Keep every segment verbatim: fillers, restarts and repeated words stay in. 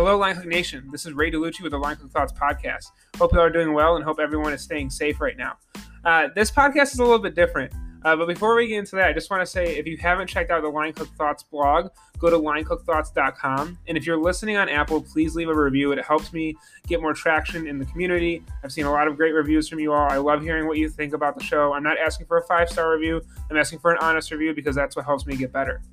Hello, Line Cook Nation. This is Ray DeLucci with the Line Cook Thoughts podcast. Hope you all are doing well and hope everyone is staying safe right now. Uh, this podcast is a little bit different, uh, but before we get into that, I just want to say if you haven't checked out the Line Cook Thoughts blog, go to line cook thoughts dot com. And if you're listening on Apple, please leave a review. It helps me get more traction in the community. I've seen a lot of great reviews from you all. I love hearing what you think about the show. I'm not asking for a five-star review. I'm asking for an honest review because that's what helps me get better.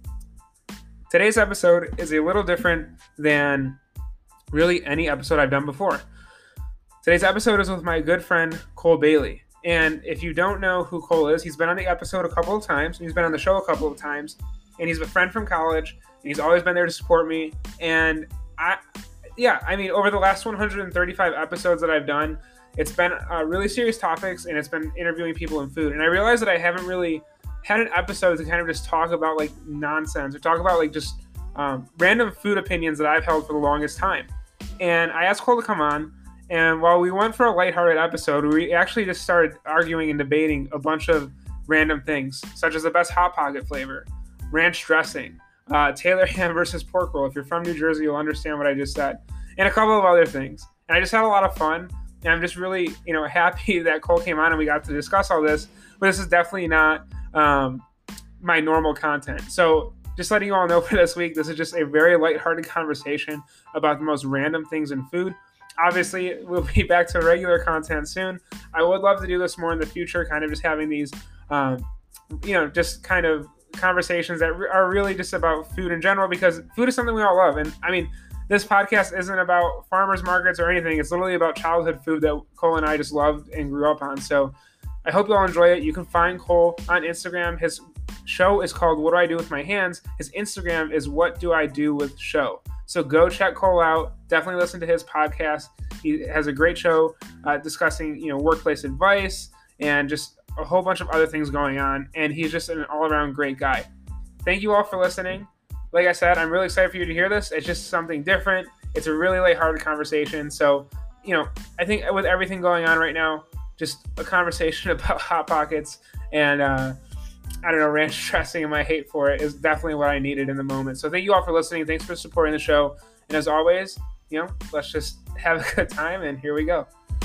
Today's episode is a little different than really any episode I've done before. Today's episode is with my good friend, Cole Bailey. And if you don't know who Cole is, he's been on the episode a couple of times. He's been on the show a couple of times. And he's a friend from college. And he's always been there to support me. And I, yeah, I mean, over the last one hundred thirty-five episodes that I've done, it's been uh, really serious topics. And it's been interviewing people in food. And I realized that I haven't really had an episode to kind of just talk about like nonsense or talk about like just um, random food opinions that I've held for the longest time. And I asked Cole to come on, and while we went for a lighthearted episode, we actually just started arguing and debating a bunch of random things, such as the best Hot Pocket flavor, ranch dressing, uh, Taylor ham versus pork roll. If you're from New Jersey, you'll understand what I just said, and a couple of other things. And I just had a lot of fun, and I'm just really, you know, happy that Cole came on and we got to discuss all this. But this is definitely not um, my normal content. So just letting you all know for this week, this is just a very lighthearted conversation about the most random things in food. Obviously, we'll be back to regular content soon. I would love to do this more in the future, kind of just having these, um, you know, just kind of conversations that are really just about food in general, because food is something we all love. And I mean, this podcast isn't about farmers markets or anything. It's literally about childhood food that Cole and I just loved and grew up on. So I hope you all enjoy it. You can find Cole on Instagram. His show is called What Do I Do With My Hands? His Instagram is What Do I Do With Show. So go check Cole out. Definitely listen to his podcast. He has a great show uh, discussing, you know, workplace advice and just a whole bunch of other things going on. And he's just an all-around great guy. Thank you all for listening. Like I said, I'm really excited for you to hear this. It's just something different. It's a really lighthearted conversation. So, you know, I think with everything going on right now, just a conversation about Hot Pockets and, uh, I don't know, ranch dressing and my hate for it is definitely what I needed in the moment. So thank you all for listening. Thanks for supporting the show. And as always, you know, let's just have a good time, and here we go.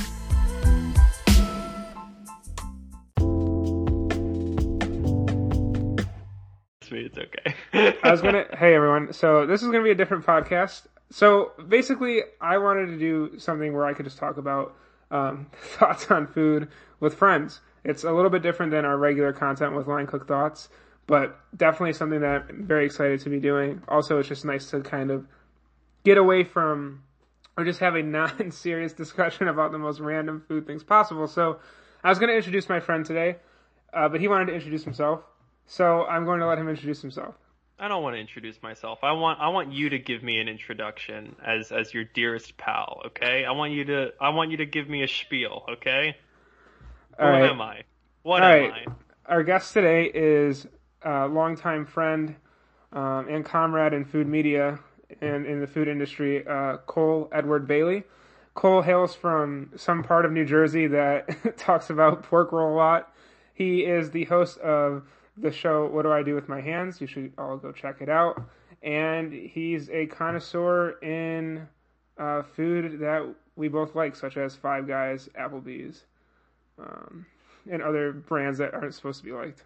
It's okay. I was going to, hey everyone. So this is going to be a different podcast. So basically I wanted to do something where I could just talk about um, thoughts on food with friends. It's a little bit different than our regular content with Line Cook Thoughts, but definitely something that I'm very excited to be doing. Also, it's just nice to kind of get away from, or just have a non-serious discussion about the most random food things possible. So I was going to introduce my friend today, uh, but he wanted to introduce himself. So I'm going to let him introduce himself. I don't want to introduce myself. I want I want you to give me an introduction as as your dearest pal, okay? I want you to I want you to give me a spiel, okay? Who right. am I? What All am right. I? Our guest today is a longtime friend um, and comrade in food media and in the food industry, uh, Cole Edward Bailey. Cole hails from some part of New Jersey that talks about pork roll a lot. He is the host of the show What Do I Do With My Hands? You should all go check it out. And he's a connoisseur in uh, food that we both like, such as Five Guys, Applebee's, Um, and other brands that aren't supposed to be liked.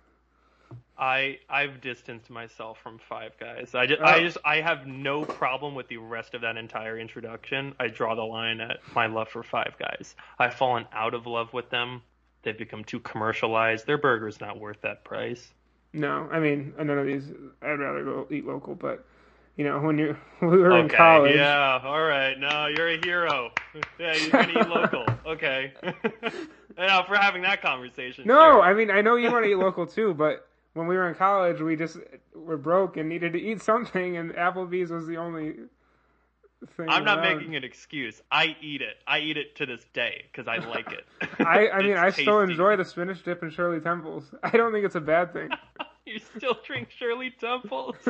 I I've distanced myself from Five Guys. I just, Oh. I just I have no problem with the rest of that entire introduction. I draw the line at my love for Five Guys. I've fallen out of love with them. They've become too commercialized. Their burger's not worth that price. No, I mean, none of these, I'd rather go eat local, but, you know, when you when we were okay, in college. yeah, all right. No, you're a hero. Yeah, you're going to eat local. Okay. Yeah, for having that conversation. No, sure. I mean, I know you want to eat local too, but when we were in college, we just were broke and needed to eat something, and Applebee's was the only thing I'm not around. making an excuse. I eat it. I eat it to this day because I like it. I, I mean, It's I still tasty. enjoy the spinach dip and Shirley Temples. I don't think it's a bad thing. You still drink Shirley Temples? wait,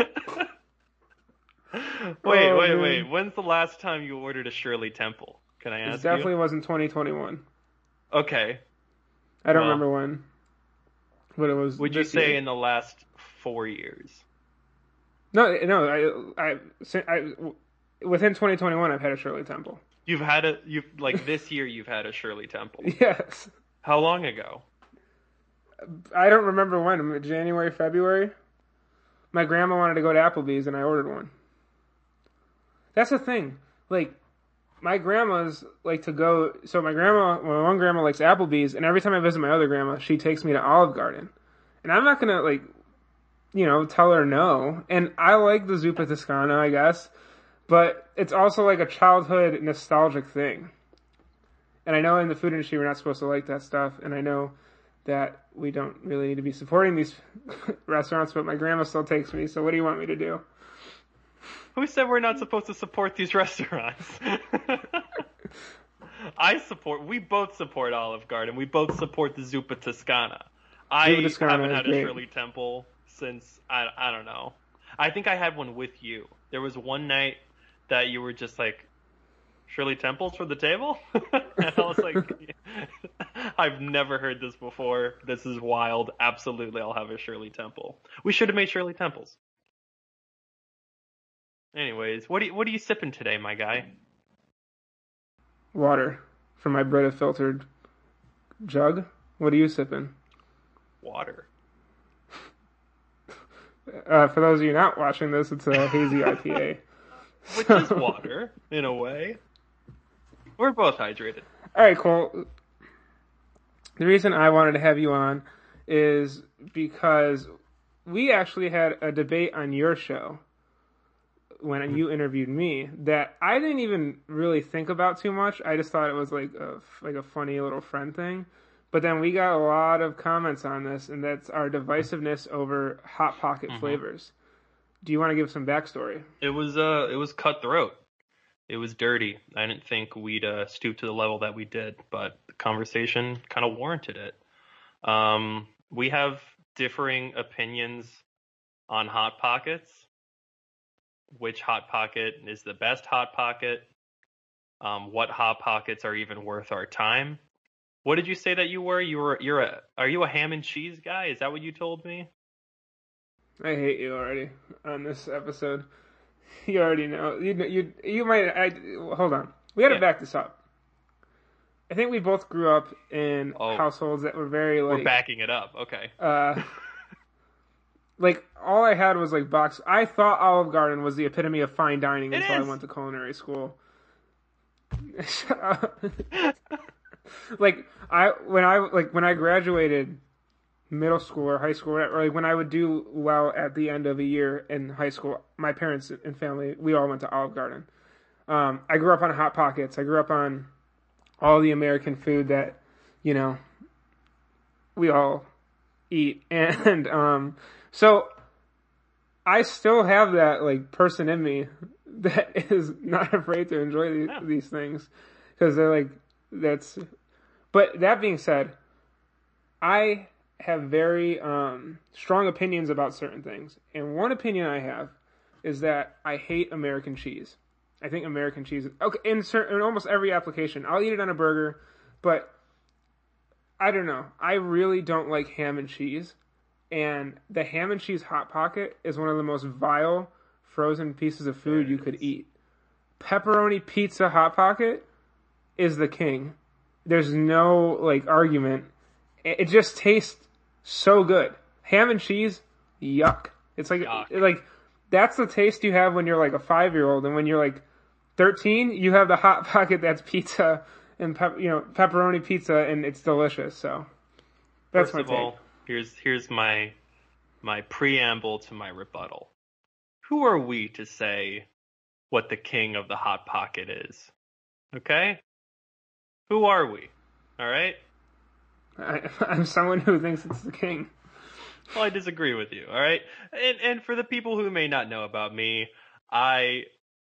Oh, wait, man. wait. When's the last time you ordered a Shirley Temple? Can I ask It definitely you? wasn't twenty twenty-one. Okay. I don't Well, remember when, but it was. Would you this say year. in the last four years? No, no. I, I, I, within twenty twenty-one, I've had a Shirley Temple. You've had a you like this year. You've had a Shirley Temple. Yes. How long ago? I don't remember when. January, February. My grandma wanted to go to Applebee's, and I ordered one. That's the thing. Like, my grandmas like to go. So my grandma, my one grandma likes Applebee's, and every time I visit my other grandma, she takes me to Olive Garden, and I'm not gonna like, you know, tell her no. And I like the Zuppa Toscana, I guess, but it's also like a childhood nostalgic thing. And I know in the food industry we're not supposed to like that stuff, and I know that we don't really need to be supporting these restaurants, but my grandma still takes me, so what do you want me to do? Who said we're not supposed to support these restaurants? I support, we both support Olive Garden. We both support the Zuppa Toscana. I Zuppa Toscana haven't had great. a Shirley Temple since, I, I don't know. I think I had one with you. There was one night that you were just like, Shirley Temples for the table? And I was like, I've never heard this before. This is wild. Absolutely, I'll have a Shirley Temple. We should have made Shirley Temples. Anyways, what are you, what are you sipping today, my guy? Water from my Brita filtered jug. What are you sipping? Water. Uh, for those of you not watching this, it's a hazy I P A. Which is water, in a way. We're both hydrated. All right, Cole. The reason I wanted to have you on is because we actually had a debate on your show when you interviewed me that I didn't even really think about too much. I just thought it was like a, like a funny little friend thing. But then we got a lot of comments on this, and that's our divisiveness over Hot Pocket mm-hmm. flavors. Do you want to give some backstory? It was uh, it was cutthroat. It was dirty. I didn't think we'd uh, stoop to the level that we did, but the conversation kind of warranted it. Um, we have differing opinions on Hot Pockets. Which Hot Pocket is the best Hot Pocket? Um, what Hot Pockets are even worth our time? What did you say that you were? You were you're a are you a ham and cheese guy? Is that what you told me? I hate you already on this episode. You already know. You you you might. I hold on. We got to yeah. back this up. I think we both grew up in oh. households that were very like. We're backing it up. Okay. Uh, like all I had was like box. I thought Olive Garden was the epitome of fine dining it until is. I went to culinary school. Like I when I like when I graduated middle school or high school, or like when I would do well at the end of a year in high school, my parents and family, we all went to Olive Garden. Um, I grew up on Hot Pockets. I grew up on all the American food that, you know, we all eat. And um, so I still have that like person in me that is not afraid to enjoy these, yeah. these things because they're like, that's, but that being said, I have very um, strong opinions about certain things. And one opinion I have is that I hate American cheese. I think American cheese, okay, in, certain, in almost every application, I'll eat it on a burger, but I don't know. I really don't like ham and cheese. And the ham and cheese Hot Pocket is one of the most vile frozen pieces of food you could eat. Pepperoni pizza Hot Pocket is the king. There's no like argument. It just tastes so good. Ham and cheese, yuck. It's like yuck. like that's the taste you have when you're like a five-year-old, and when you're like thirteen, you have the Hot Pocket that's pizza and pep, you know pepperoni pizza, and it's delicious. So that's First my of take. all, here's here's my my preamble to my rebuttal. Who are we to say what the king of the Hot Pocket is? Okay? Who are we? All right? I, I'm someone who thinks it's the king. Well, I disagree with you, all right? And and for the people who may not know about me, I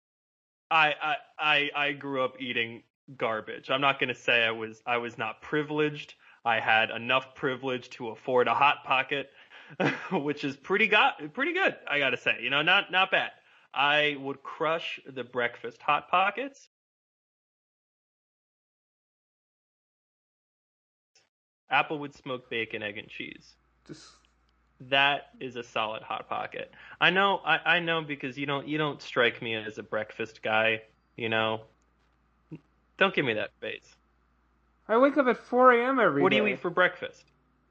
I I I, I grew up eating garbage. I'm not going to say I was I was not privileged. I had enough privilege to afford a Hot Pocket, which is pretty got pretty good, I got to say. You know, not not bad. I would crush the breakfast Hot Pockets. Applewood smoked bacon, egg, and cheese. Just That is a solid hot pocket. I know, I, I know because you don't you don't strike me as a breakfast guy. You know, don't give me that face. I wake up at four a.m. every What day. do you eat for breakfast?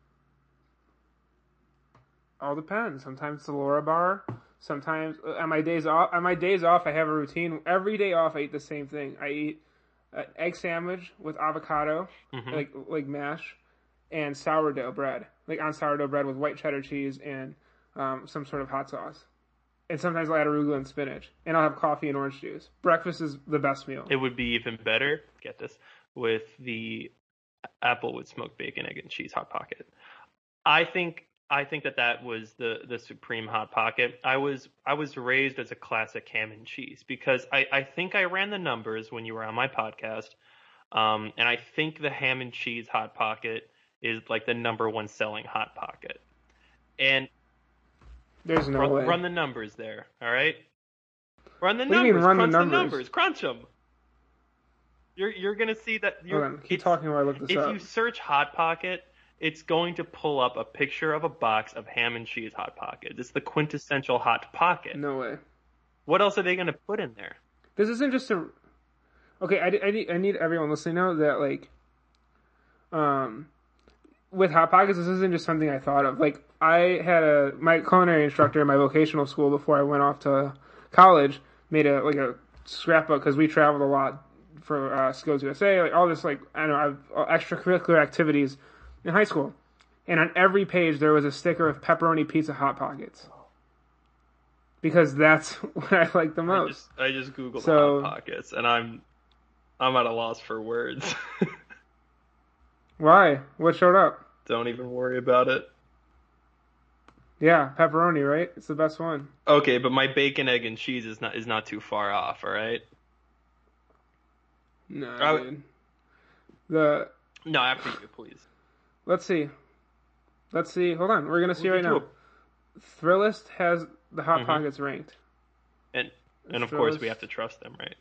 All depends. Sometimes it's a Laura bar. Sometimes uh, on my days off, on my days off, I have a routine. Every day off, I eat the same thing. I eat an egg sandwich with avocado, Mhm. like like mash, and sourdough bread, like on sourdough bread with white cheddar cheese and um, some sort of hot sauce. And sometimes I'll add arugula and spinach, and I'll have coffee and orange juice. Breakfast is the best meal. It would be even better, get this, with the apple with smoked bacon, egg, and cheese hot pocket. I think I think that that was the the supreme hot pocket. I was I was raised as a classic ham and cheese because I, I think I ran the numbers when you were on my podcast, um, and I think the ham and cheese hot pocket is like the number one selling hot pocket. And There's no run, way. run the numbers there, all right? Run the What do you numbers. mean, run the crunch the numbers? numbers. Crunch them. You're you're gonna see that. You're, Hold on, keep it's- talking while I look this If up. you search hot pocket, it's going to pull up a picture of a box of ham and cheese hot pocket. It's the quintessential hot pocket. No way. What else are they gonna put in there? This isn't just a. Okay, I, I, need, I need everyone listening to know that, like, um, with Hot Pockets, this isn't just something I thought of. Like, I had a, my culinary instructor in my vocational school before I went off to college made a, like, a scrapbook because we traveled a lot for uh, Skills U S A, like, all this, like, I don't know, I've, uh, extracurricular activities in high school. And on every page, there was a sticker of pepperoni pizza Hot Pockets. Because that's what I like the I most. just I just googled So- hot pockets and I'm I'm at a loss for words. Why? What showed up? Don't even worry about it. Yeah, pepperoni, right? It's the best one. Okay, but my bacon, egg, and cheese is not is not too far off. All right. No, I- dude. The No, after you, please. let's see, let's see. Hold on, we're gonna see We'll right do now. Thrillist has the Hot Mhm. Pockets ranked. And and of course Thrillist, we have to trust them, right?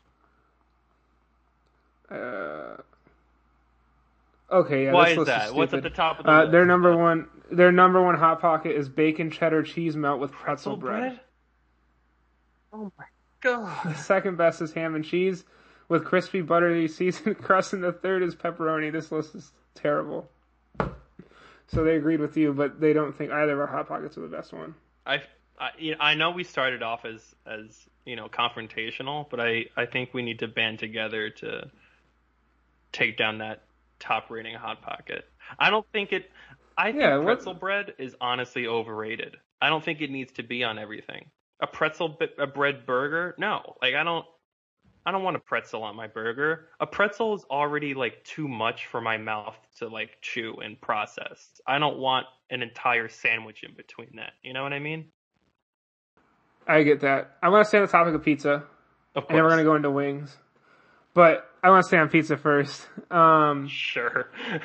Uh, okay, yeah. Why this is list that? What's at stupid. the top of the Uh, list? their number one, their number one Hot Pocket is bacon cheddar cheese melt with pretzel, bread. Oh my god. The second best is ham and cheese with crispy buttery seasoned crust, and the third is pepperoni. This list is terrible. So they agreed with you, but they don't think either of our Hot Pockets are the best one. I, I, you know, I know we started off as, as you know, confrontational, but I, I think we need to band together to take down that top rating Hot Pocket. I don't think it. I think Yeah, what- pretzel bread is honestly overrated. I don't think it needs to be on everything. A pretzel, bi- a bread burger? No, like I don't. I don't want a pretzel on my burger. A pretzel is already like too much for my mouth to like chew and process. I don't want an entire sandwich in between that. You know what I mean? I get that. I want to stay on the topic of pizza, Of and then we're course. gonna go into wings. But I want to stay on pizza first. Um, Sure.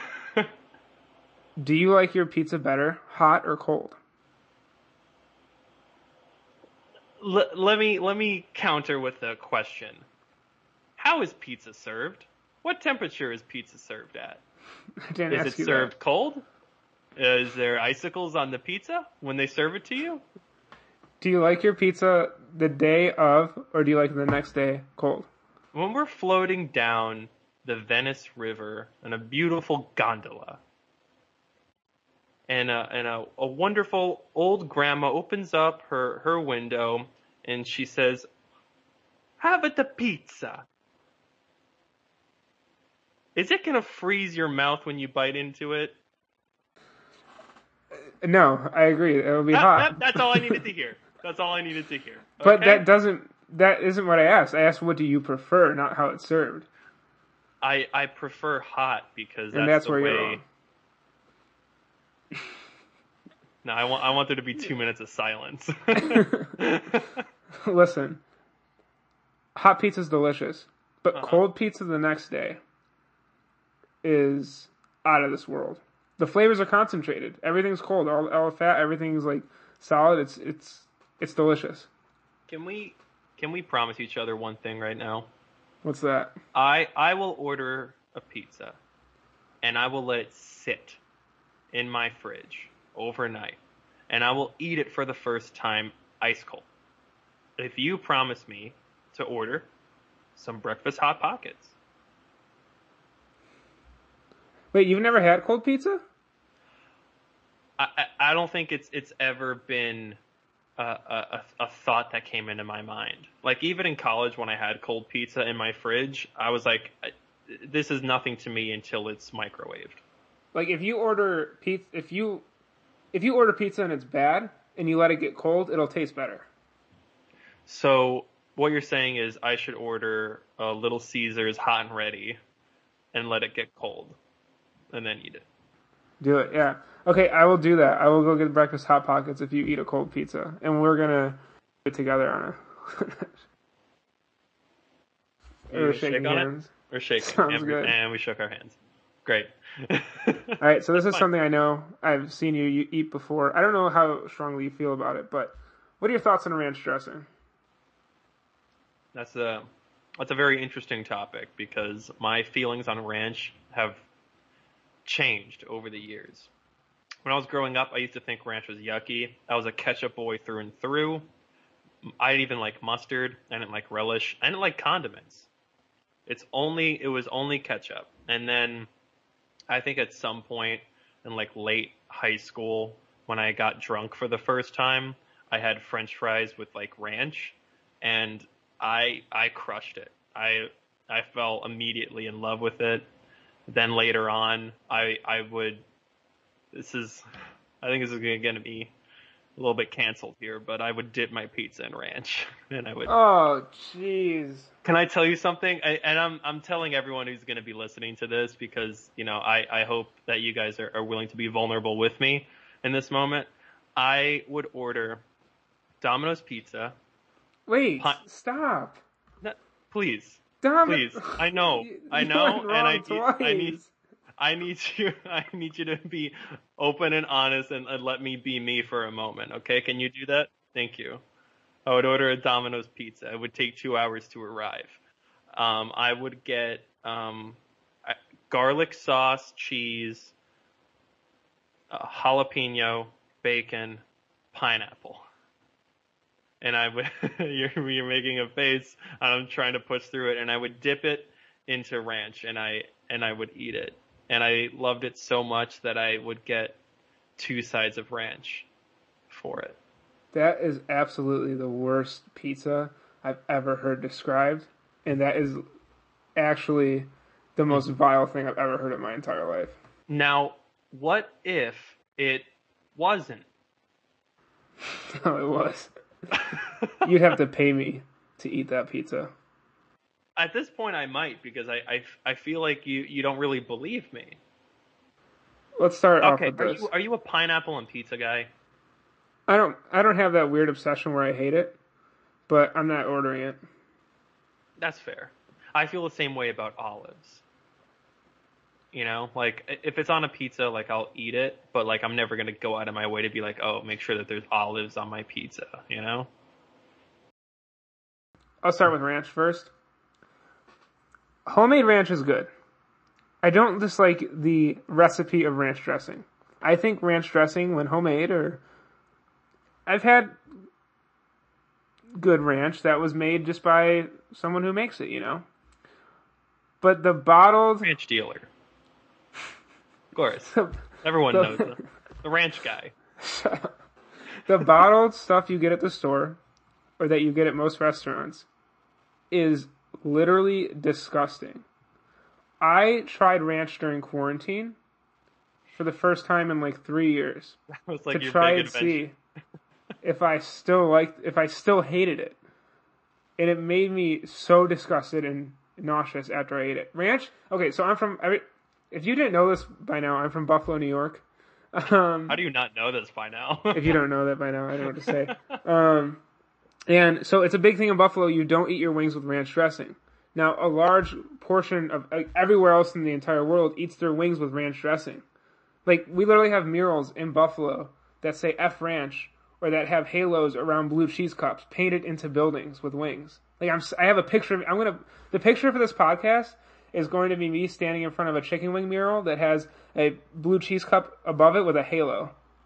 do you like your pizza better, hot or cold? L- let me let me counter with a question. How is pizza served? What temperature is pizza served at? I didn't Is ask it you served cold? Is there icicles on the pizza when they serve it to you? that. Do you like your pizza the day of, or do you like it the next day cold? When we're floating down the Venice River in a beautiful gondola, and a, and a, a wonderful old grandma opens up her, her window and she says, "Have it the pizza." Is it gonna freeze your mouth when you bite into it? No, I agree. It'll be That- hot. that- that's all I needed to hear. That's all I needed to hear. But Okay? that doesn't. That isn't what I asked. I asked, what do you prefer, not how it's served. I I prefer hot because that's, And that's the where way. you're wrong. No, I want I want there to be two minutes of silence. Listen, hot pizza's delicious, but Uh-huh. cold pizza the next day is out of this world. The flavors are concentrated. Everything's cold. All, all the fat. Everything's like solid. It's it's it's delicious. Can we can we promise each other one thing right now? What's that? I I will order a pizza, and I will let it sit in my fridge overnight, and I will eat it for the first time ice cold. If you promise me to order some breakfast Hot Pockets. Wait, you've never had cold pizza? I, I, I don't think it's it's ever been a, a, a thought that came into my mind. Like, even in college when I had cold pizza in my fridge, I was like, this is nothing to me until it's microwaved. Like, if you order pizza, if you if you order pizza and it's bad and you let it get cold, it'll taste better. So what you're saying is I should order a Little Caesars hot and ready and let it get cold and then eat it. Do it, yeah. Okay, I will do that. I will go get breakfast Hot Pockets if you eat a cold pizza, and we're gonna do it together on a. Or shaking hands. It? We're shaking. Sounds and, good. We, and we shook our hands. Great. All right, so this is something I know I've seen you eat before. I don't know how strongly you feel about it, but what are your thoughts on ranch dressing? That's a that's a very interesting topic because my feelings on ranch have changed over the years. When I was growing up, I used to think ranch was yucky. I was a ketchup boy through and through. I didn't even like mustard. I didn't like relish. I didn't like condiments. It's only it was only ketchup. And then I think at some point in like late high school, when I got drunk for the first time, I had French fries with like ranch, and I I crushed it. I I fell immediately in love with it. Then later on, I I would. This is, I think this is going to be a little bit canceled here, but I would dip my pizza in ranch, and I would. Oh, jeez. Can I tell you something? I, and I'm I'm telling everyone who's going to be listening to this because you know I, I hope that you guys are, are willing to be vulnerable with me in this moment. I would order Domino's pizza. Wait, pi- stop. No, please. Dom- please. I know. I know. And I need, I need I need you I need you to be open and honest and, and let me be me for a moment, okay? Can you do that? Thank you. I would order a Domino's pizza. It would take two hours to arrive. Um, I would get um, garlic sauce, cheese, uh, jalapeno, bacon, pineapple. And I would, you're, you're making a face, I'm trying to push through it, and I would dip it into ranch, and I and I would eat it. And I loved it so much that I would get two sides of ranch for it. That is absolutely the worst pizza I've ever heard described, and that is actually the most vile thing I've ever heard in my entire life. Now, what if it wasn't? No, it was. You'd have to pay me to eat that pizza. At this point, I might, because I, I, I feel like you, you don't really believe me. Let's start okay, off with are this. You, are you a pineapple and pizza guy? I don't I don't have that weird obsession where I hate it, but I'm not ordering it. That's fair. I feel the same way about olives. You know, like, if it's on a pizza, like, I'll eat it, but, like, I'm never going to go out of my way to be like, oh, make sure that there's olives on my pizza, you know? I'll start with ranch first. Homemade ranch is good. I don't dislike the recipe of ranch dressing. I think ranch dressing, when homemade, or... I've had good ranch that was made just by someone who makes it, you know? But the bottled... Ranch dealer. Of course. Everyone the, knows the, the ranch guy. The bottled stuff you get at the store, or that you get at most restaurants, is literally disgusting. I tried ranch during quarantine for the first time in like three years. That was like to your try big and adventure. see if I still liked, if I still hated it. And it made me so disgusted and nauseous after I ate it. Ranch, okay, so I'm from... I, if you didn't know this by now, I'm from Buffalo, New York. Um, How do you not know this by now? If you don't know that by now, I don't know what to say. Um, and so it's a big thing in Buffalo, you don't eat your wings with ranch dressing. Now, a large portion of like, everywhere else in the entire world eats their wings with ranch dressing. Like, we literally have murals in Buffalo that say F Ranch, or that have halos around blue cheese cups painted into buildings with wings. Like, I'm, I have a picture of, I'm gonna, the picture for this podcast is going to be me standing in front of a chicken wing mural that has a blue cheese cup above it with a halo.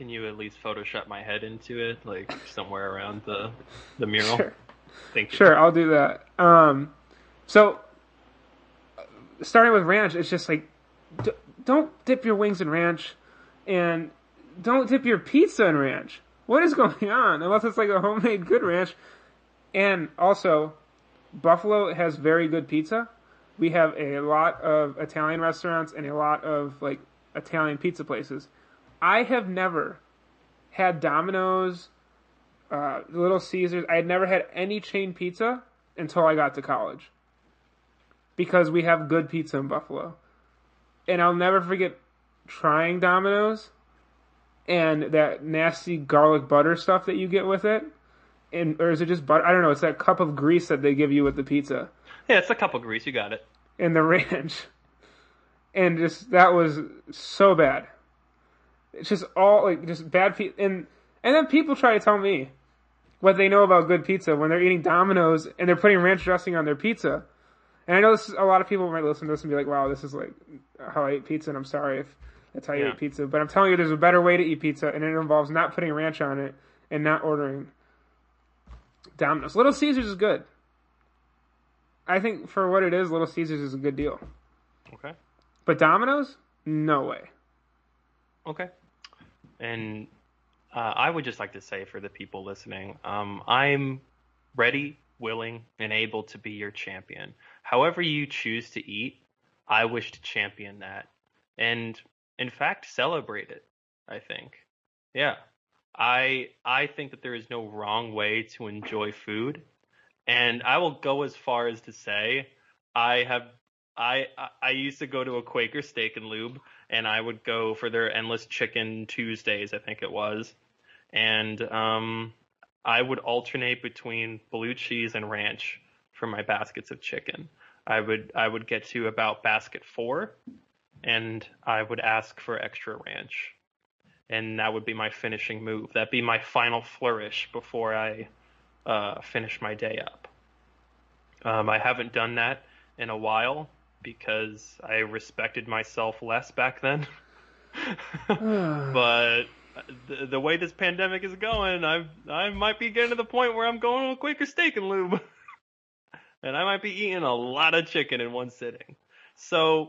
can you at least Photoshop my head into it, like somewhere around the the mural? Sure. Thank you. Sure, I'll do that. Um, so, starting with ranch, it's just like, d- don't dip your wings in ranch, and don't dip your pizza in ranch. What is going on? Unless it's like a homemade good ranch. And also, Buffalo has very good pizza. We have a lot of Italian restaurants and a lot of like Italian pizza places. I have never had Domino's, uh, Little Caesars. I had never had any chain pizza until I got to college. Because we have good pizza in Buffalo. And I'll never forget trying Domino's and that nasty garlic butter stuff that you get with it. And, or is it just butter? I don't know. It's that cup of grease that they give you with the pizza. Yeah, it's a cup of grease. You got it. And the ranch. And just, that was so bad. It's just all, like, just bad pizza. And, and then people try to tell me what they know about good pizza when they're eating Domino's and they're putting ranch dressing on their pizza. And I know this is, a lot of people might listen to this and be like, wow, this is like how I eat pizza, and I'm sorry if that's how you Yeah. eat pizza. But I'm telling you, there's a better way to eat pizza, and it involves not putting ranch on it and not ordering Domino's. Little Caesars is good. I think for what it is, Little Caesars is a good deal. Okay. But Domino's? No way. Okay. And uh, I would just like to say for the people listening, um, I'm ready, willing, and able to be your champion. However you choose to eat, I wish to champion that. And in fact, celebrate it, I think. Yeah. I I think that there is no wrong way to enjoy food. And I will go as far as to say I have I I used to go to a Quaker Steak and Lube, and I would go for their Endless Chicken Tuesdays, I think it was. And um I would alternate between blue cheese and ranch for my baskets of chicken. I would I would get to about basket four, and I would ask for extra ranch. And that would be my finishing move. That'd be my final flourish before I uh, finish my day up. Um, I haven't done that in a while because I respected myself less back then. But the, the way this pandemic is going, I I might be getting to the point where I'm going to a Quaker Steak and Lube. And I might be eating a lot of chicken in one sitting. So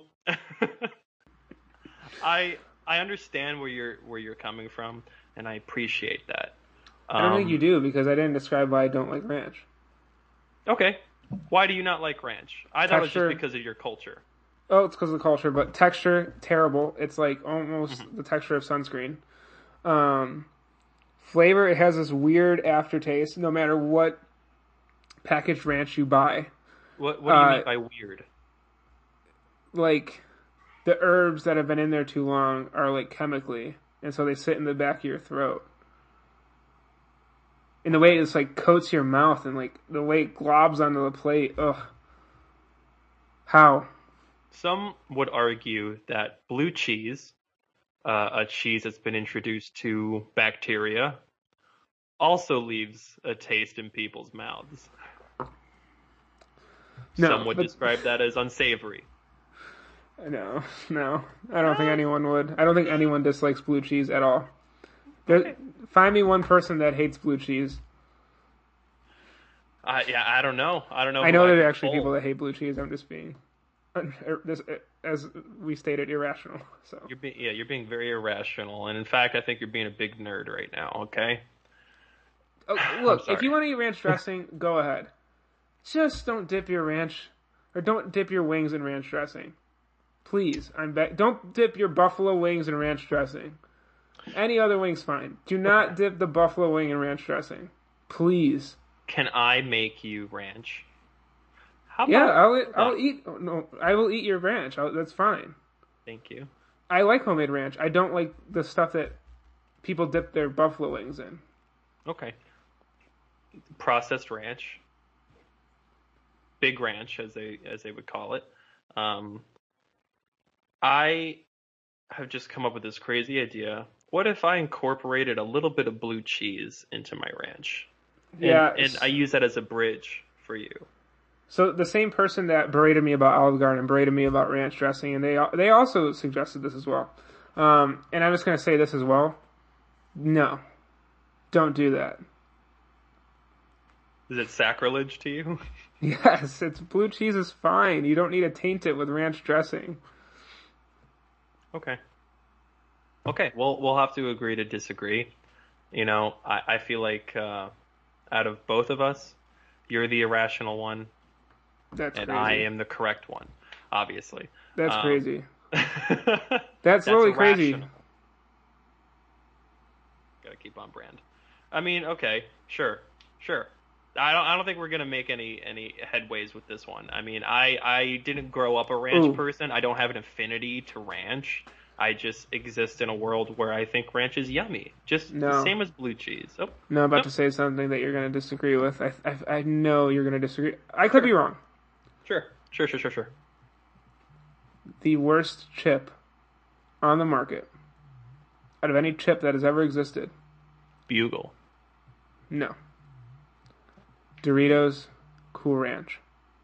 I I understand where you're where you're coming from, and I appreciate that. Um, I don't think you do, because I didn't describe why I don't like ranch. Okay. Why do you not like ranch? I thought Texture. it was just because of your culture. Oh, it's because of the culture, but texture, terrible. It's like almost Mm-hmm. the texture of sunscreen. Um, flavor, it has this weird aftertaste, no matter what packaged ranch you buy. What What do you Uh, mean by weird? Like, the herbs that have been in there too long are like chemically, and so they sit in the back of your throat. And the way it's like coats your mouth, and like the way it globs onto the plate, ugh. How? Some would argue that blue cheese, uh, a cheese that's been introduced to bacteria, also leaves a taste in people's mouths. No, Some would but- describe that as unsavory. No, no. I don't think anyone would. I don't think anyone dislikes blue cheese at all. There, Okay. Find me one person that hates blue cheese. Uh, yeah, I don't know. I don't know. I who know there could are actually pull. people that hate blue cheese. I'm just being, this, as we stated, irrational. So You're being, yeah, you're being very irrational, and in fact, I think you're being a big nerd right now. Okay. oh, look, sorry. if you want to eat ranch dressing, go ahead. Just don't dip your ranch, or don't dip your wings in ranch dressing. Please, I'm back. Don't dip your buffalo wings in ranch dressing. Any other wing's fine. Do not dip the buffalo wing in ranch dressing. Please. Can I make you ranch? How Yeah, about- I'll I'll eat. oh, No, I will eat your ranch. I'll, that's fine. Thank you. I like homemade ranch. I don't like the stuff that people dip their buffalo wings in. Okay. Processed ranch, big ranch, as they as they would call it. Um, I have just come up with this crazy idea. What if I incorporated a little bit of blue cheese into my ranch? And, Yeah, and I use that as a bridge for you. So the same person that berated me about Olive Garden berated me about ranch dressing, and they they also suggested this as well. Um, and I'm just going to say this as well. No, don't do that. Is it sacrilege to you? Yes, it's blue cheese is fine. You don't need to taint it with ranch dressing. Okay. Okay, well, we'll have to agree to disagree. You know, I, I feel like uh, out of both of us, you're the irrational one, That's and crazy. I am the correct one, obviously. That's Um, crazy. That's That's really crazy. irrational. Gotta keep on brand. I mean, okay, sure, sure. I don't. I don't think we're gonna make any any headways with this one. I mean, I I didn't grow up a ranch Ooh. person. I don't have an affinity to ranch. I just exist in a world where I think ranch is yummy, just the No. same as blue cheese. Oh, No, I'm about Nope. to say something that you're going to disagree with. I, I I know you're going to disagree. I could be wrong. sure, sure, sure, sure, sure. The worst chip on the market out of any chip that has ever existed. Bugle. No. Doritos Cool Ranch.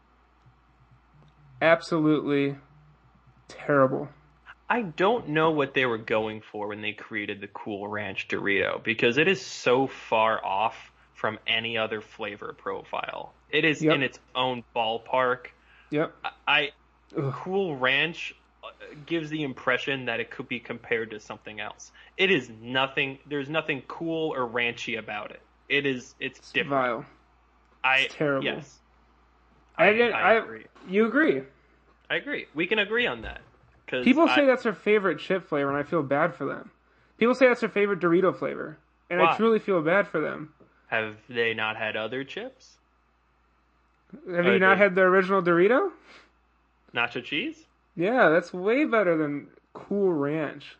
Absolutely terrible. I don't know what they were going for when they created the Cool Ranch Dorito because it is so far off from any other flavor profile. It is Yep. in its own ballpark. Yep. I Ugh. Cool Ranch uh, gives the impression that it could be compared to something else. It is nothing. There's nothing cool or ranchy about it. It is. It's, It's different. vile. I It's terrible. Yes. I, I, didn't, I I agree. You agree? I agree. We can agree on that. 'Cause People say I, that's their favorite chip flavor, and I feel bad for them. People say that's their favorite Dorito flavor, and Why? I truly feel bad for them. Have they not had other chips? Have Uh, you not they- had the original Dorito? Nacho cheese? Yeah, that's way better than Cool Ranch.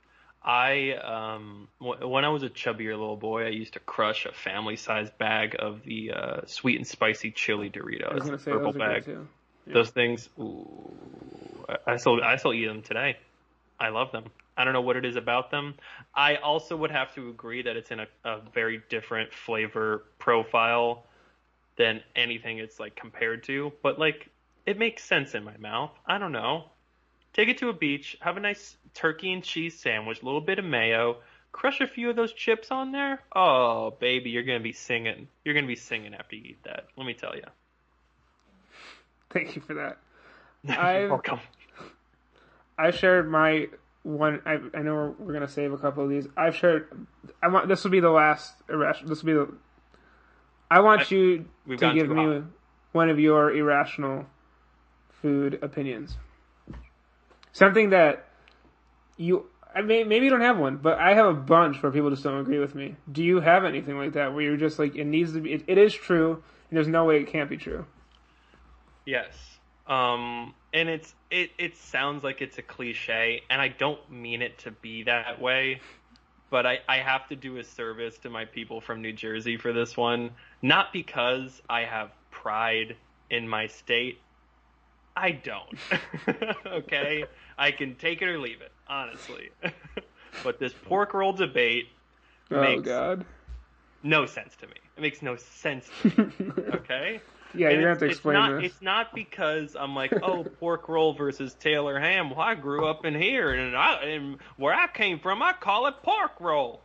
I um w- when I was a chubbier little boy, I used to crush a family-sized bag of the uh, sweet and spicy chili Doritos. I was gonna say purple those are bag. good too. Yeah. Those things, ooh, I, I still I still eat them today. I love them. I don't know what it is about them. I also would have to agree that it's in a, a very different flavor profile than anything it's like compared to. But like, it makes sense in my mouth. I don't know. Take it to a beach, have a nice turkey and cheese sandwich, a little bit of mayo, crush a few of those chips on there. Oh, baby, you're gonna be singing. You're gonna be singing after you eat that. Let me tell you. Thank you for that. You're I've- welcome. I shared my one. I, I know we're, we're gonna save a couple of these. I've shared. I want this will be the last irrational. This will be the. I want I- you We've to gone give too me hot. one of your irrational food opinions. Something that you. I mean, maybe you don't have one, but I have a bunch where people just don't agree with me. Do you have anything like that where you're just like it needs to be? It, it is true, and there's no way it can't be true. Yes. Um, and it's it, it sounds like it's a cliche, and I don't mean it to be that way, but I, I have to do a service to my people from New Jersey for this one. Not because I have pride in my state. I don't. Okay? I can take it or leave it, honestly. But this pork roll debate Oh makes God. no sense to me. It makes no sense to me. Okay? Yeah, And you're gonna it's- have to it's explain not, this. It's not because I'm like, oh, pork roll versus Taylor ham. Well, I grew up in here, and I and where I came from, I call it pork roll.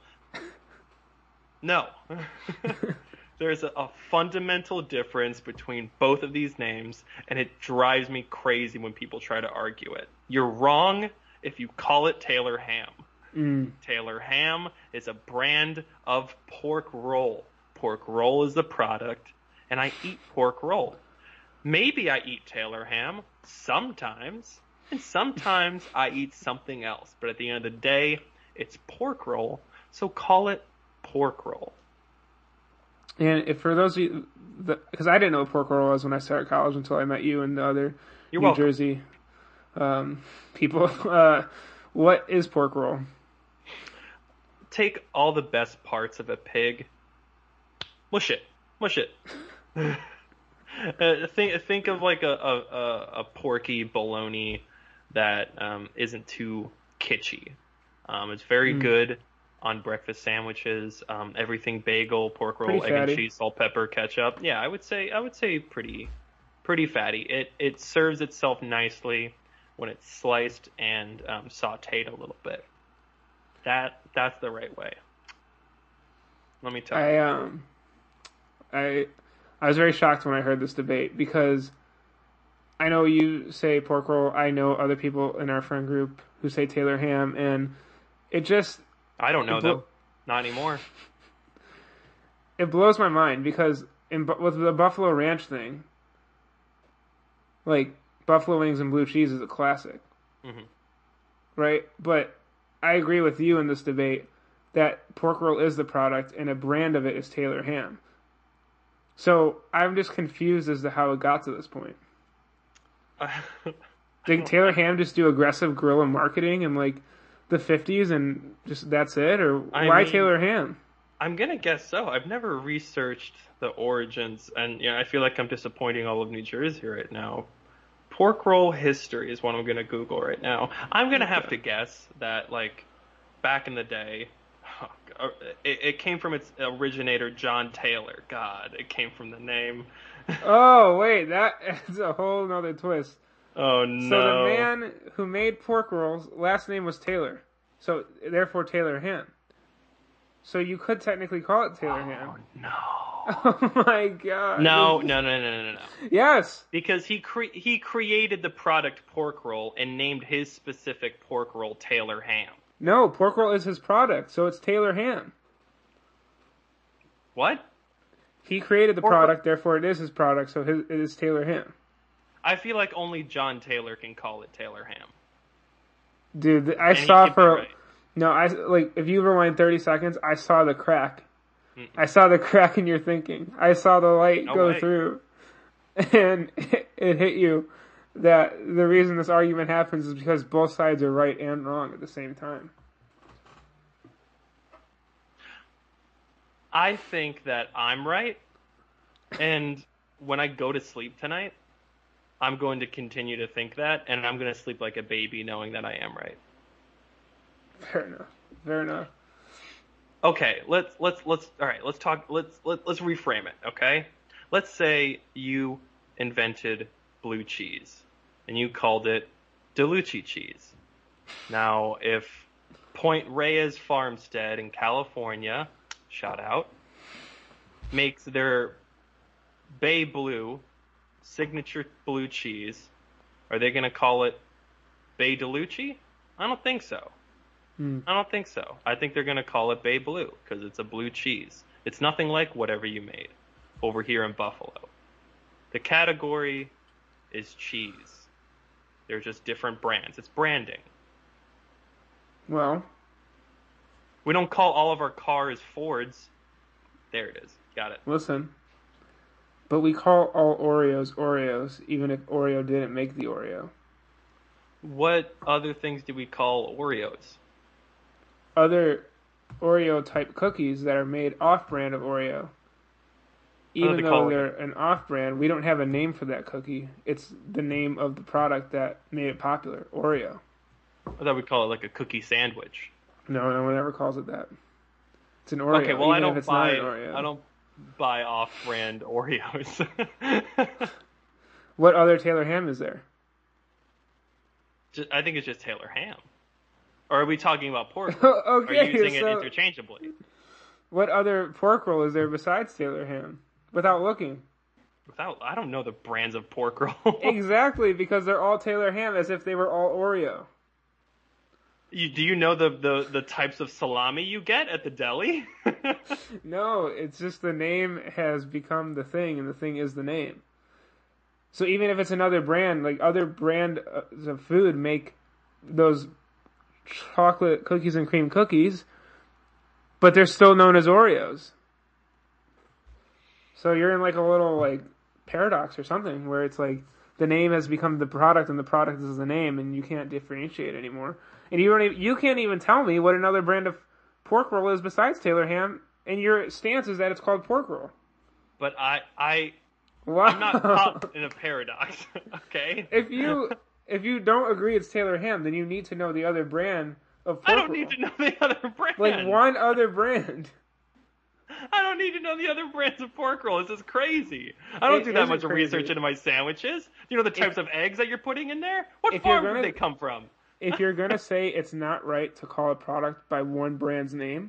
No. There's a, a fundamental difference between both of these names, and it drives me crazy when people try to argue it. You're wrong if you call it Taylor ham. Mm. Taylor ham is a brand of pork roll. Pork roll is the product, and I eat pork roll. Maybe I eat Taylor ham sometimes, and sometimes I eat something else. But at the end of the day, it's pork roll, so call it pork roll. And if for those of you, because I didn't know what pork roll was when I started college until I met you and the other You're New welcome. Jersey um, people. Uh, what is pork roll? Take all the best parts of a pig, mush it, mush it. uh, think think of like a a, a, a porky bologna that um, isn't too kitschy. Um, it's very Mm. good on breakfast sandwiches. Um, everything bagel, pork roll, Pretty egg and fatty. cheese, salt, pepper, ketchup. Yeah, I would say I would say pretty pretty fatty. It it serves itself nicely when it's sliced and um, sautéed a little bit. That that's the right way. Let me tell I you. um, I I was very shocked when I heard this debate because I know you say pork roll. I know other people in our friend group who say Taylor ham, and it just I don't know it blo- them. Not anymore. it blows my mind because in with the Buffalo Ranch thing, like buffalo wings and blue cheese is a classic, Mm-hmm. right? But I agree with you in this debate that pork roll is the product and a brand of it is Taylor ham. So I'm just confused as to how it got to this point. Did Taylor ham just do aggressive guerrilla marketing in like the fifties and just that's it, or I why mean, Taylor ham? I'm gonna guess so. I've never researched the origins, and you know, I feel like I'm disappointing all of New Jersey right now. Pork roll history is what I'm gonna Google right now. I'm gonna have to guess that like back in the day, it, it came from its originator John Taylor. God, it came from the name. Oh wait, that adds a whole nother twist. Oh So the no! man who made pork rolls, last name was Taylor, so therefore Taylor ham. So you could technically call it Taylor ham. Oh no! Oh my god! No, no, no, no, no, no, no. Yes. Because he cre- he created the product pork roll and named his specific pork roll Taylor ham. No, pork roll is his product, so it's Taylor ham. What? He created the Pork- product, therefore it is his product, so his, it is Taylor ham. I feel like only John Taylor can call it Taylor ham. Dude, I And he saw could be for right. no, I like if you rewind thirty seconds, I saw the crack. Mm-mm. I saw the crack in your thinking. I saw the light No go way. through, and it, it hit you that the reason this argument happens is because both sides are right and wrong at the same time. I think that I'm right, and when I go to sleep tonight, I'm going to continue to think that, and I'm going to sleep like a baby knowing that I am right. Fair enough. Fair enough. Okay, let's let's let's all right, let's talk let's let, let's reframe it, okay? Let's say you invented blue cheese and you called it DeLucci cheese. Now, if Point Reyes Farmstead in California, shout out, makes their Bay Blue signature blue cheese, are they going to call it Bay DeLucci? I don't think so. Hmm. I don't think so. I think they're going to call it Bay Blue because it's a blue cheese. It's nothing like whatever you made over here in Buffalo. The category is cheese. They're just different brands. It's branding. Well, We don't call all of our cars Fords. There it is. Got it. listen. But we call all Oreos Oreos, even if Oreo didn't make the Oreo. What other things do we call Oreos? Other Oreo type cookies that are made off brand of Oreo. Even they though call it? they're an off brand, we don't have a name for that cookie. It's the name of the product that made it popular, Oreo. I thought we call it like a cookie sandwich. No, no one ever calls it that. It's an Oreo. Okay, well even I don't if it's buy not an Oreo. I don't buy off-brand Oreos. What other Taylor ham is there? Just, I think it's just Taylor ham. Or are we talking about pork? Okay, Are you using so it interchangeably? what other pork roll is there besides Taylor ham? Without looking. Without, I don't know the brands of pork roll. Exactly, because they're all Taylor ham as if they were all Oreo. You, do you know the, the, the types of salami you get at the deli? No, it's just the name has become the thing, and the thing is the name. So even if it's another brand, like other brands of food make those chocolate cookies and cream cookies, but they're still known as Oreos. So you're in like a little like paradox or something where it's like the name has become the product and the product is the name, and you can't differentiate anymore. And you don't even, you can't even tell me what another brand of pork roll is besides Taylor ham, and your stance is that it's called pork roll. But I, I, Wow. I'm not caught in a paradox, okay? If you if you don't agree it's Taylor ham, then you need to know the other brand of pork I don't roll. need to know the other brand. Like one other brand. I don't need to know the other brands of pork roll. This is crazy. I don't It do that isn't much crazy. research into my sandwiches. Do you know the types If- of eggs that you're putting in there? What if you're farm gonna- did they come from? If you're gonna say it's not right to call a product by one brand's name,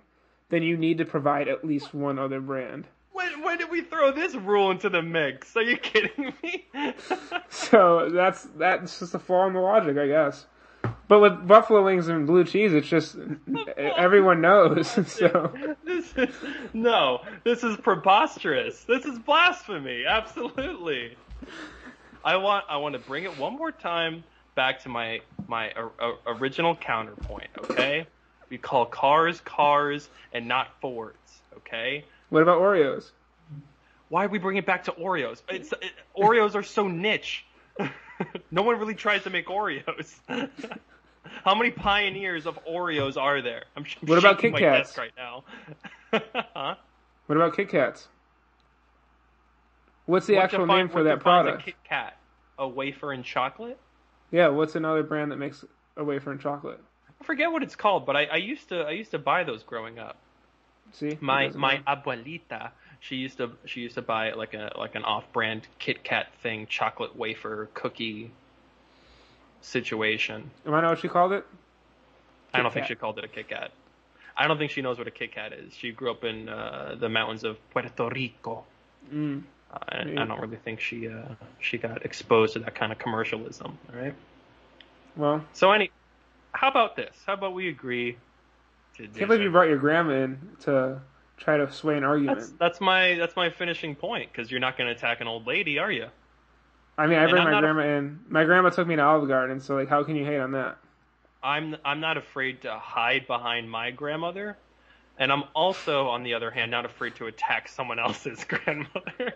then you need to provide at least one other brand. When, when did we throw this rule into the mix? Are you kidding me? So that's that's just a flaw in the logic, I guess. But with buffalo wings and blue cheese, it's just everyone knows. So this is no, this is preposterous. This is blasphemy. Absolutely. I want I want to bring it one more time back to my my uh, original counterpoint. Okay, we call cars cars and not Fords. Okay. What about Oreos? Why we bring it back to Oreos? It's, it, Oreos are so niche. No one really tries to make Oreos. How many pioneers of Oreos are there? I'm sh- what about Kit my Kats desk right now. Huh? What about Kit Kats? What's the what actual define, name for that defines product? A Kit Kat, a wafer and chocolate. Yeah, what's another brand that makes a wafer and chocolate? I forget what it's called, but I, I used to I used to buy those growing up. See, my my know. abuelita, she used to she used to buy like a like an off-brand Kit Kat thing, chocolate wafer cookie situation. Do I know what she called it? I don't Kit think Kat. She called it a Kit Kat. I don't think she knows what a Kit Kat is. She grew up in uh, the mountains of Puerto Rico. Mm. Uh, and I don't really think she uh, she got exposed to that kind of commercialism. All right. Well. So any, how about this? How about we agree? To can't believe you brought your grandma in to try to sway an argument. That's, that's my that's my finishing point, because you're not going to attack an old lady, are you? I mean, I bring my grandma a, in. My grandma took me to Olive Garden, so like, how can you hate on that? I'm I'm not afraid to hide behind my grandmother, and I'm also, on the other hand, not afraid to attack someone else's grandmother.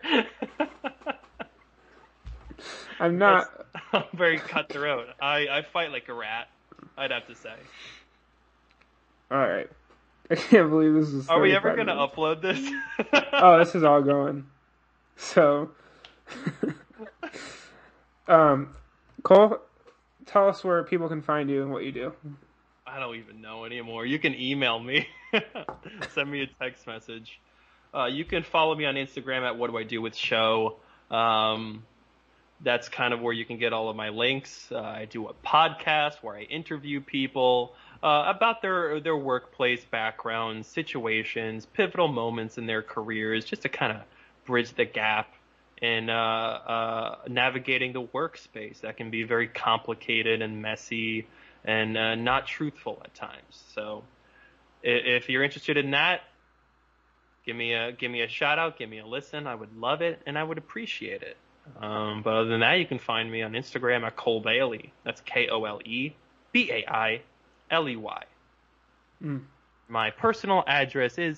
I'm not. That's, I'm very cutthroat. I, I fight like a rat, I'd have to say. All right. I can't believe this is. Are we ever going to upload this? Oh, this is all going. So, um, Cole, tell us where people can find you and what you do. I don't even know anymore. You can email me. Send me a text message. Uh, you can follow me on Instagram at What Do I Do With Show. Um, that's kind of where you can get all of my links. Uh, I do a podcast where I interview people uh, about their their workplace backgrounds, situations, pivotal moments in their careers, just to kind of bridge the gap in uh, uh, navigating the workspace that can be very complicated and messy and uh, not truthful at times. So if you're interested in that, give me a give me a shout out, give me a listen. I would love it and I would appreciate it. Um, but other than that, you can find me on Instagram at Cole Bailey. That's K O L E B A I L E Y. Mm. My personal address is.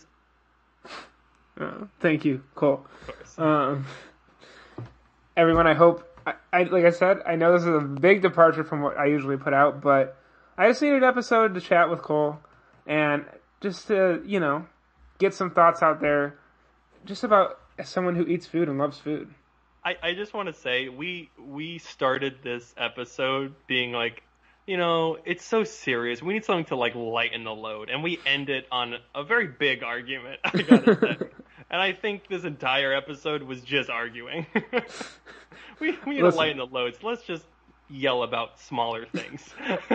Uh, thank you, Cole. Of course. Um, everyone, I hope. I, I like I said, I know this is a big departure from what I usually put out, but I just needed an episode to chat with Cole and just to, you know, get some thoughts out there, just about as someone who eats food and loves food. I, I just want to say, we we started this episode being like, you know, it's so serious. We need something to like lighten the load, and we end it on a very big argument, I gotta say. And I think this entire episode was just arguing. we we need Listen. to lighten the loads. Let's just yell about smaller things.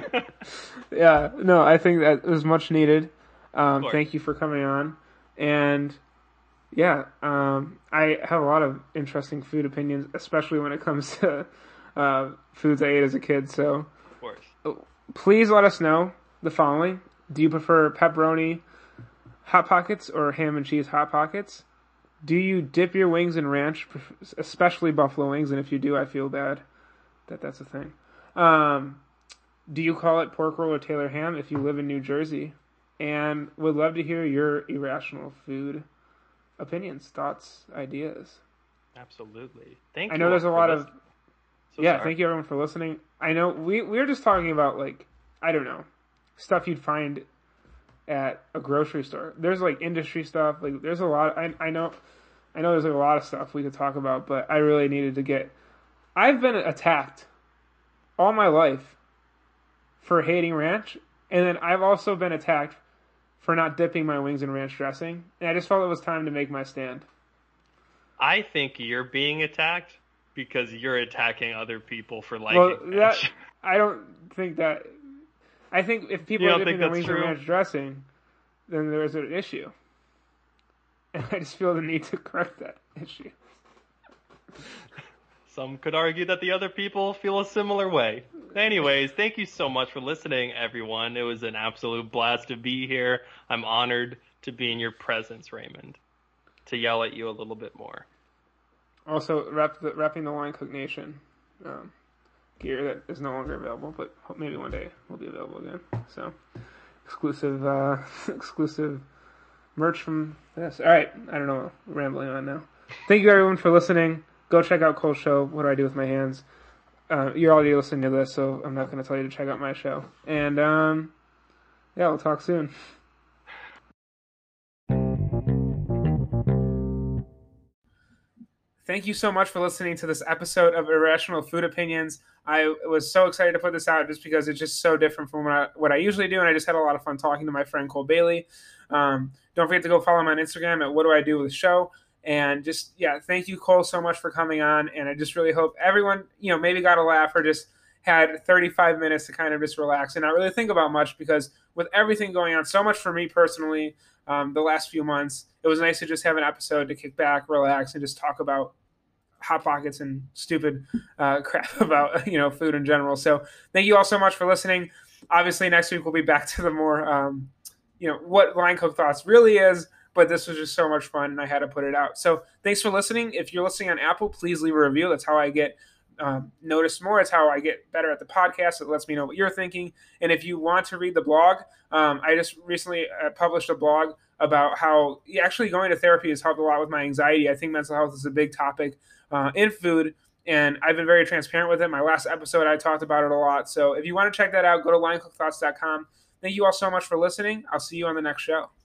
Yeah, no, I think that was much needed. Um, thank you for coming on. And yeah, um, I have a lot of interesting food opinions, especially when it comes to uh, foods I ate as a kid. So, of course. Please let us know the following. Do you prefer pepperoni Hot Pockets or ham and cheese Hot Pockets? Do you dip your wings in ranch, especially buffalo wings? And if you do, I feel bad that that's a thing. Um, do you call it pork roll or Taylor ham if you live in New Jersey? And would love to hear your irrational food opinions, thoughts, ideas. Absolutely. Thank you. I know there's a lot of... So yeah, sorry. Thank you everyone for listening. I know we, we were just talking about, like, I don't know, stuff you'd find at a grocery store. There's, like, industry stuff. Like, there's a lot... I, I know I know there's like, a lot of stuff we could talk about, but I really needed to get... I've been attacked all my life for hating ranch, and then I've also been attacked for not dipping my wings in ranch dressing, and I just felt it was time to make my stand. I think you're being attacked because you're attacking other people for liking well, ranch. That, I don't think that... I think if people you are don't dipping think their wings true? in ranch dressing, then there is an issue. And I just feel the need to correct that issue. Some could argue that the other people feel a similar way. Anyways, thank you so much for listening, everyone. It was an absolute blast to be here. I'm honored to be in your presence, Raymond, to yell at you a little bit more. Also, wrap the, wrapping the Line Cook Nation um, gear that is no longer available, but maybe one day will be available again. So, exclusive, uh, exclusive merch from this. All right, I don't know, rambling on now. Thank you, everyone, for listening. Go check out Cole's show, What Do I Do With My Hands? Uh, you're already listening to this, so I'm not going to tell you to check out my show. And, um, yeah, we'll talk soon. Thank you so much for listening to this episode of Irrational Food Opinions. I was so excited to put this out just because it's just so different from what I, what I usually do, and I just had a lot of fun talking to my friend Cole Bailey. Um, don't forget to go follow him on Instagram at What Do I Do With Show. And just, yeah, thank you, Cole, so much for coming on. And I just really hope everyone, you know, maybe got a laugh or just had thirty-five minutes to kind of just relax and not really think about much, because with everything going on, so much for me personally, um, the last few months, it was nice to just have an episode to kick back, relax, and just talk about Hot Pockets and stupid uh, crap about, you know, food in general. So thank you all so much for listening. Obviously, next week we'll be back to the more, um, you know, what Line Cook Thoughts really is. But this was just so much fun, and I had to put it out. So thanks for listening. If you're listening on Apple, please leave a review. That's how I get um, noticed more. It's how I get better at the podcast. It lets me know what you're thinking. And if you want to read the blog, um, I just recently uh, published a blog about how actually going to therapy has helped a lot with my anxiety. I think mental health is a big topic uh, in food, and I've been very transparent with it. My last episode, I talked about it a lot. So if you want to check that out, go to line cook thoughts dot com. Thank you all so much for listening. I'll see you on the next show.